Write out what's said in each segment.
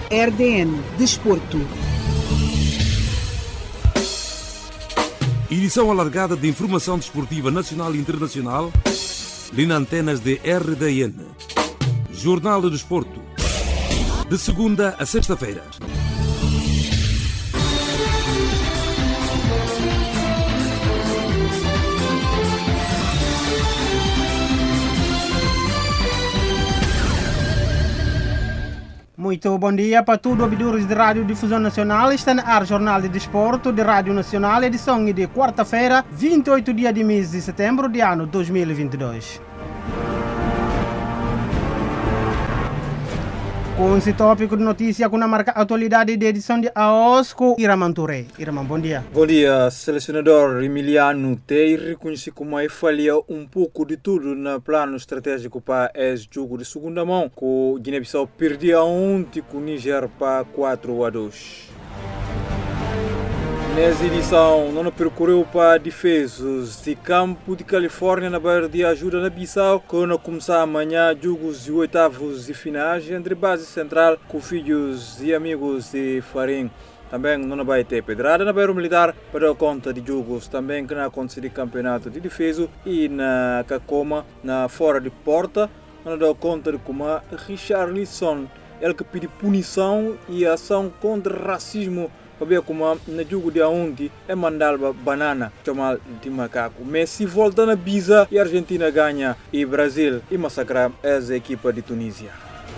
RDN Desporto. Edição alargada de informação desportiva nacional e internacional, na antenas de RDN. Jornal do Desporto, de segunda a sexta-feira. Muito bom dia para todos os ouvidores de Rádio Difusão Nacional. Está no ar Jornal de Desporto de Rádio Nacional, edição de quarta-feira, 28 dia de mês de setembro de ano 2022. Com esse tópico de notícia, com a marca atualidade de edição de AOSCO, Iraman Touré. Iraman, bom dia. Bom dia, selecionador Emiliano Tei reconhece como a falha um pouco de tudo no plano estratégico para esse jogo de segunda mão, com o Guiné-Bissau perdia ontem com o Níger para 4-2. Nessa edição, não percorreu para defesas de campo de Califórnia na Baía de Ajuda na Bissau, quando começar amanhã jogos de oitavos de finais entre base central com filhos e amigos de Farim. Também não vai ter pedrada na Baía Militar para dar conta de jogos também que não acontece de campeonato de defesa e na Cacoma, na fora de porta, não dá conta de como Richarlison, ele que pede punição e ação contra racismo. Para ver como no jogo de ontem é mandar banana chamar de macaco. Messi volta na Bisa e a Argentina ganha e Brasil e massacrar essa equipa de Tunísia.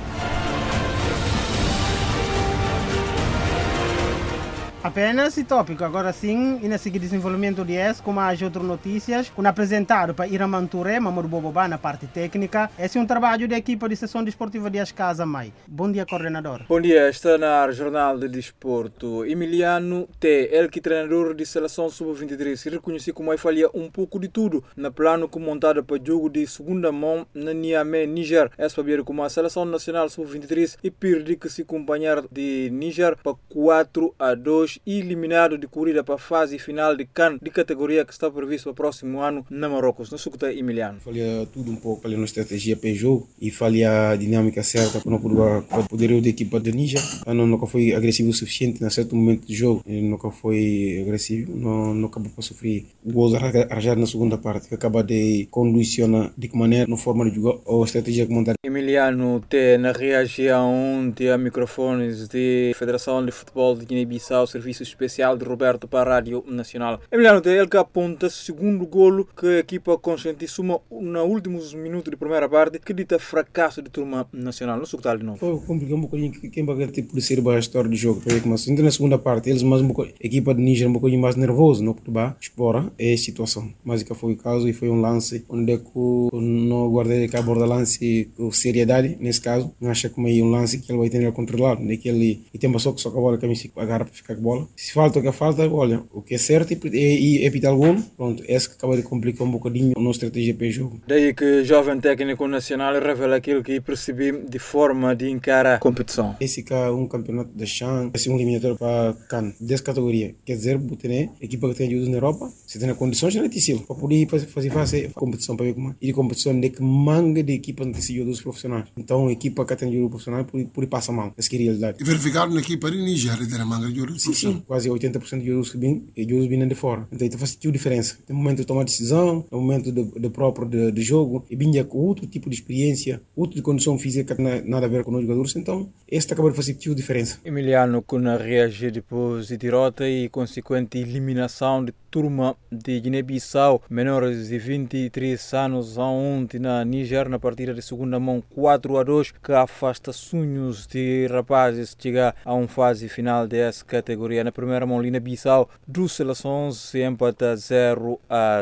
Apenas esse tópico, agora sim, e na seguir desenvolvimento de S, como as outras notícias, com apresentado para Iraman Touré, Mamadou Bobobá na parte técnica. Esse é um trabalho da equipa de sessão desportiva de Ascasa Mai. Bom dia, coordenador. Bom dia, está na Jornal de Desporto. Emiliano T, ele que treinador de seleção sub-23, reconhece como a falha um pouco de tudo na plano que montado para jogo de segunda mão na Niamey, Níger. É para ver como a seleção nacional sub-23 e perde que se acompanhar de Níger para 4-2. Eliminado de corrida para a fase final de CAN de categoria que está previsto para o próximo ano na Marrocos. Não escuta, Emiliano. Falha tudo um pouco, falha na estratégia para o jogo e falha a dinâmica certa para o poderio da equipa de Níger. Nunca foi agressivo o suficiente em certo momento do jogo. Nunca foi agressivo, não acabou para sofrer gols arranjados na segunda parte, que acaba de condicionar de que maneira, na forma de jogar ou estratégia que montar. Emiliano T, na reação de microfones de Federação de Futebol de Guiné-Bissau, serviço especial de Roberto para a Rádio Nacional. Emiliano T, ele que aponta segundo golo que a equipa conscientizou nos últimos minutos de primeira parte, que dita fracasso de turma nacional. Não sou de novo. Foi complicado um bocadinho quem vai ter por ser a história do jogo. Mas na segunda parte, eles mais a equipa de Níger um bocadinho mais nervoso, não por explora é a situação. Mas que foi o caso e foi um lance onde é que não guardei que aborda lance com seriedade, nesse caso. Não acha que é um lance que ele vai ter a controlar. Naquele e tem só que a bola que agarra para ficar com a bola. Se falta o que falta, olha, o que é certo é evitar o golo. Pronto, esse que acaba de complicar um bocadinho a nossa estratégia para o jogo. Daí que o jovem técnico nacional revela aquilo que percebi de forma de encarar a competição. Esse que é um campeonato da CHAN, esse é um eliminatório para CAN, dessa categoria. Quer dizer, a equipa que tem ajuda na Europa, se tem condições, é difícil. Para poder fazer a competição para ver como é. E a competição de que manga de equipa não tem sido dos profissionais. Então, a equipa que tem ajuda profissional por passar mal. Essa é a realidade. E verificar na equipa de Níger, tem a manga de ajuda profissional. Sim, quase 80% de jogadores que vêm de fora. Então, isso faz diferença. Tem momento de tomar decisão, no momento de próprio de jogo, e vinha com outro tipo de experiência, outra condição física que não tem nada a ver com os jogadores. Então, esse acaba de fazer diferença. Emiliano, que reage depois de derrota e consequente eliminação de turma de Guiné-Bissau, menores de 23 anos, ontem na Níger, na partida de segunda mão 4-2, que afasta sonhos de rapazes chegar a uma fase final dessa categoria. Na primeira mão, Guiné-Bissau, duas seleções se empata 0-0.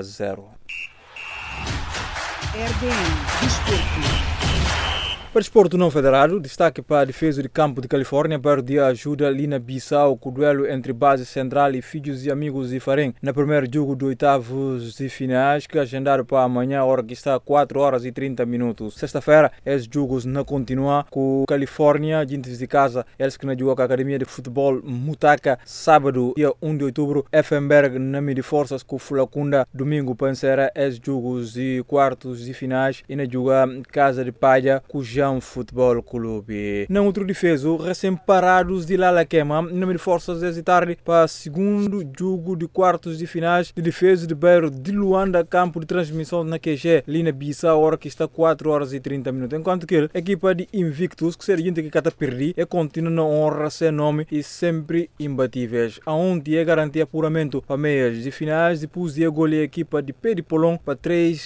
RDN Desporto. Para o desporto não federado, destaque para a defesa de campo de Califórnia, perde ajuda ali na Bissau com o duelo entre base central e filhos e amigos de Farém. No primeiro jogo de oitavos de finais, que é agendado para amanhã, a hora que está 4 horas e 30 minutos. Sexta-feira, esses jogos não continuam com Califórnia, dentro de casa, eles que não jogam com a Academia de Futebol Mutaka, sábado, dia 1 de outubro, Effenberg na meio de forças com Fulacunda, domingo, para encerrar esses jogos de quartos de finais, e na joga Casa de Palha, com Abidjan Futebol Clube. Na outro defeso, recém-parados de Lalaquema, número de forças hesitar para segundo jogo de quartos de finais de defesa de Bairro de Luanda, campo de transmissão na QG, Lina Bissau, hora que está 4 horas e 30 minutos. Enquanto que a equipa de Invictus, que seria gente que cata perdi, e continua na honra sem nome e sempre imbatíveis. Aonde é garantia apuramento para meias de finais, depois de golear a equipa de Pé de Polon para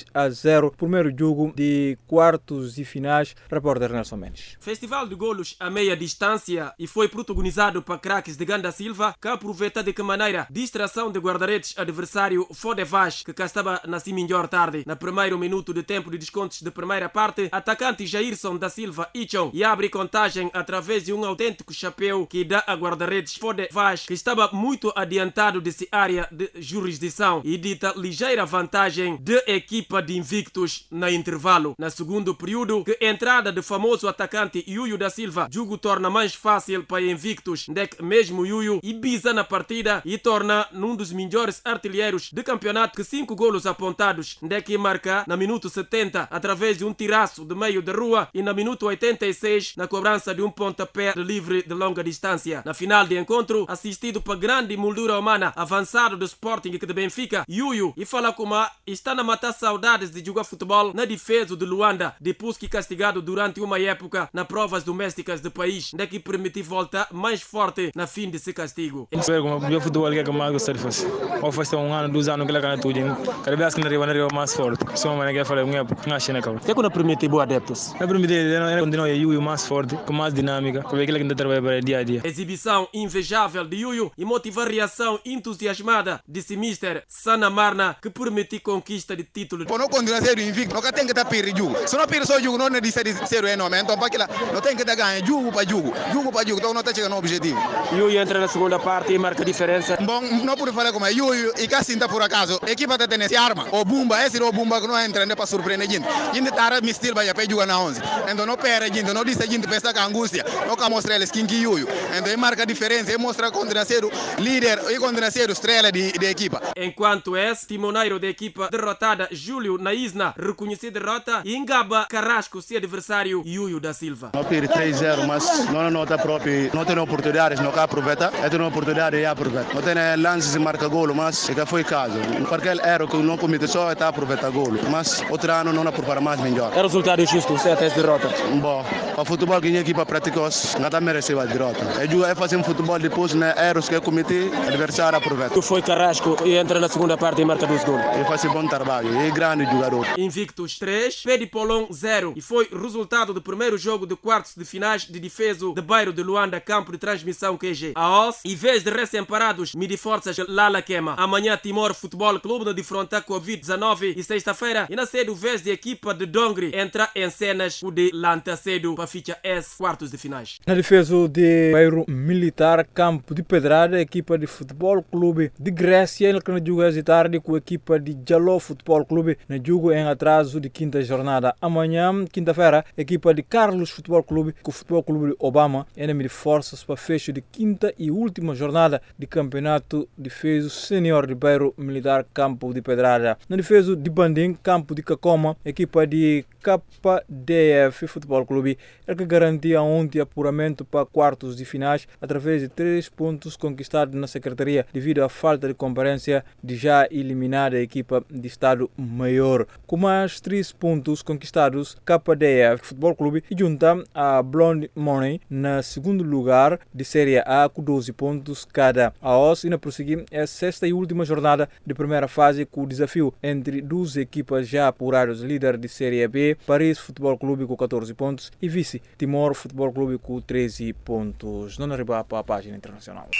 3-0, primeiro jogo de quartos de finais. Repórter Nelson Mendes. Festival de golos a meia distância e foi protagonizado para craques de Ganda Silva, que aproveita de que maneira distração de guarda-redes adversário Fodevaz, que cá estava na melhor tarde. Na primeiro minuto de tempo de descontos de primeira parte, atacante Jairson da Silva Ichon e abre contagem através de um autêntico chapéu que dá a guarda-redes Fodevaz, que estava muito adiantado dessa área de jurisdição, e dita ligeira vantagem da equipa de Invictus na intervalo. Na segundo período, que entrada do famoso atacante Yuyu da Silva, jogo torna mais fácil para Invictus, que mesmo Yuyu e bisa na partida e torna num dos melhores artilheiros do campeonato, que 5 golos apontados, que marca na minuto 70 através de um tiraço de meio da rua e na minuto 86 na cobrança de um pontapé de livre de longa distância. Na final de encontro, assistido para grande moldura humana avançado do Sporting e de Benfica, Yuyu e fala como está a matar saudades de jogar futebol na defesa de Luanda, depois que castigado durante uma época nas provas domésticas do país, que permitiu voltar mais forte na fim de seu castigo. O futebol que mais gosto de fazer. Eu faço 1 ano, 2 anos que ele ganha tudo. Cada vez que ele arriba mais forte. Só uma que eu falei, não chega cá. O que não permite boa adeptos? Não permite, ele continua Yuyu mais forte, com mais dinâmica, porque ele ainda trabalha para dia a dia. Exibição invejável de Yuyu e motiva a reação entusiasmada de si Mister Sana Marna, que permite conquista de título. Não continua a ser invicto, não tem que estar perder jogo. Se não perder só jogo, não é de ser enorme. Então, para não tem que estar ganhando jogo para jogo, então não está chegando no objetivo. Yuyu entra na segunda parte e marca a diferença. Bom, não pude falar como é Yuyu e Cassinta por acaso. A equipa está tendo essa arma. O Bumba, esse é o Bumba que não entra para surpreender a gente. A gente está me estilo para jogar na 11. Então não perde a gente, não diz a gente para estar com angústia. Não quer mostrar eles quem que Yuyu. Então ele marca a diferença, ele mostra contra ser o líder e contra ser o estrela da equipa. Enquanto esse timoneiro da equipa derrotada, Júlio Naísna, reconheceu derrota e engaba Carrasco, seu adversário Yuyu da Silva. Não perde 3-0, mas não nota própria, não tem oportunidades, não quer aproveitar. É uma oportunidade e aproveita. Não tem lances e marca golo, mas que foi caso. Porque ele erro que não comete só está aproveitar golo. Mas outro ano não prepara mais melhor. É resultado justo, certo, essa derrota? Bom, o futebol que a equipa praticou, não está merecendo a derrota. É fazer um futebol depois, né, erros que comete, o adversário aproveita. Tu foi Carrasco e entra na segunda parte e marca 2 gols. Ele faz bom trabalho, é grande jogador. Invictus 3, Pé de Polon 0. E foi resultado do primeiro jogo de quartos de finais de defesa de Bairro de Luanda, campo de transmissão QG. A OS, em vez de recém-parados, mide forças Lalaquema. Amanhã Timor Futebol Clube no defrontar Covid-19 e sexta-feira, e na cedo vez de equipa de Dongri entra em cenas o de Lantacedo para ficha S, quartos de finais. Na defesa de Bairro Militar, campo de Pedrada, a equipa de Futebol Clube de Grécia, ele que joga esta tarde com a equipa de Jaló Futebol Clube, no jogo em atraso de quinta jornada. Amanhã, quinta-feira, a equipa de Carlos Futebol Clube com o Futebol Clube de Obama, enemy de forças para fecho de quinta e última jornada de campeonato de defesa senior de Bairro Militar, campo de Pedrada. Na defesa de Bandim, campo de Cacoma, a equipa de KDF Futebol Clube, é que garantia ontem apuramento para quartos de finais através de 3 pontos conquistados na secretaria devido à falta de comparência de já eliminada a equipa de Estado Maior. Com mais 3 pontos conquistados, KDF Futebol Clube e junta a Blonde Money na segundo lugar de Série A com 12 pontos cada. A OS ainda prosseguir a sexta e última jornada de primeira fase com o desafio entre duas equipas já apuradas, líder de Série B, Paris Futebol Clube com 14 pontos e vice Timor Futebol Clube com 13 pontos. Não arriba para a página internacional.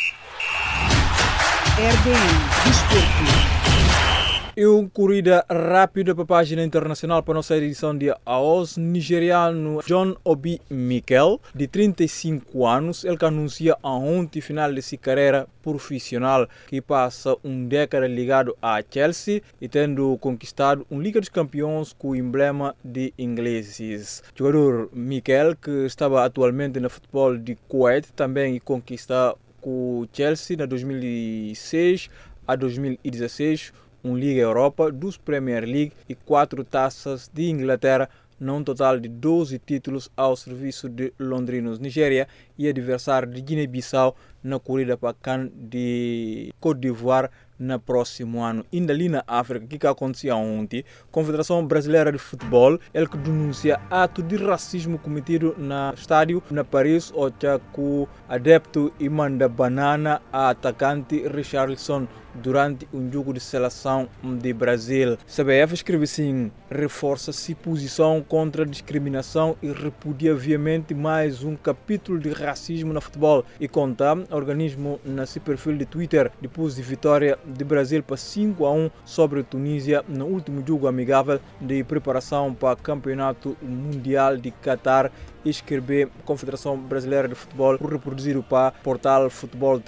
RDN Desporto. E uma corrida rápida para a página internacional para a nossa edição de AOS. Nigeriano John Obi Mikel, de 35 anos, ele que anuncia a ontem final de sua carreira profissional, que passa década ligado a Chelsea e tendo conquistado Liga dos Campeões com o emblema de ingleses. O jogador Mikel, que estava atualmente no futebol de Kuwait, também conquista com o Chelsea na 2006 a 2016 Liga Europa, 2 Premier League e 4 taças de Inglaterra num total de 12 títulos ao serviço de londrinos. Nigéria e adversário de Guiné-Bissau na corrida para CAN de Côte d'Ivoire no próximo ano. Ainda ali na África, o que acontecia ontem, a Confederação Brasileira de Futebol, que denuncia ato de racismo cometido no estádio na Paris, onde o adepto e manda banana a atacante Richarlison durante um jogo de seleção de Brasil. CBF escreve assim: reforça-se posição contra a discriminação e repudia viamente mais um capítulo de racismo no futebol. E conta, o organismo no seu perfil de Twitter, depois de vitória de Brasil para 5-1 sobre a Tunísia no último jogo amigável de preparação para o Campeonato Mundial de Qatar, escrever Confederação Brasileira de Futebol, reproduzido para portal Futebol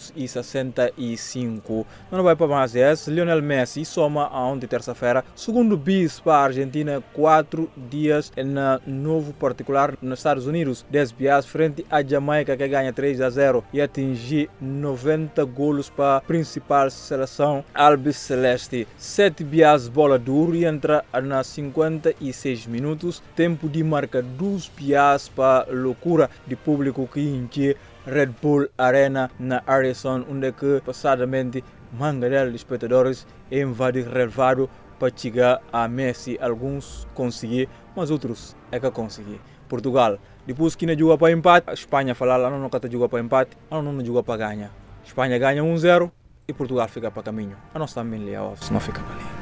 365. Não vai para mais esse. Lionel Messi soma a ontem, terça-feira, segundo bis para a Argentina, 4 dias na novo particular nos Estados Unidos. 10 bias frente à Jamaica, que ganha 3-0 e atingir 90 golos para a principal seleção albiceleste. 7 bias bola duro e entra nas 56 minutos. Tempo de marca 2 bias para a loucura de público que enche Red Bull Arena na Harrison, onde que passadamente manga de espectadores invadir relevado para chegar a Messi. Alguns conseguir, mas outros é que conseguir. Portugal, depois que não joga para empate, a Espanha fala lá não está joga para empate, não joga para ganhar. Espanha ganha 1-0 e Portugal fica para caminho. A nós também leal, não fica para ali.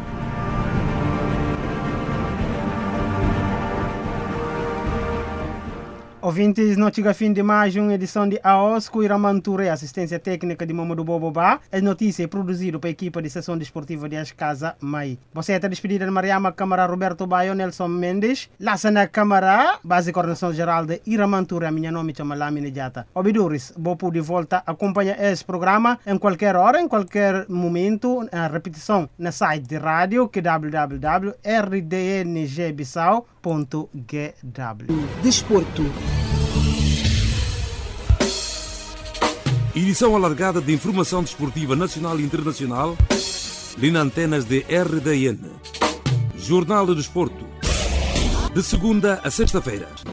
Ouvintes, não chega fim de mais uma edição de AOS com Iramanture, assistência técnica de Mamadou Bobobá. As notícias produzidas pela equipa de sessão desportiva de Ascasa Mai. Você está despedida de Mariama Câmara, Roberto Baio, Nelson Mendes. Laça na Câmara, base de coordenação geral de Iramanture, a minha nome chama Lamine Jata. Obidores, Bopo de volta, acompanha esse programa em qualquer hora, em qualquer momento, a repetição na site de rádio, que é www.rdngbissau.gw. Desporto. Edição alargada de informação desportiva nacional e internacional, nas antenas de RDN. Jornal do Desporto. De segunda a sexta-feira,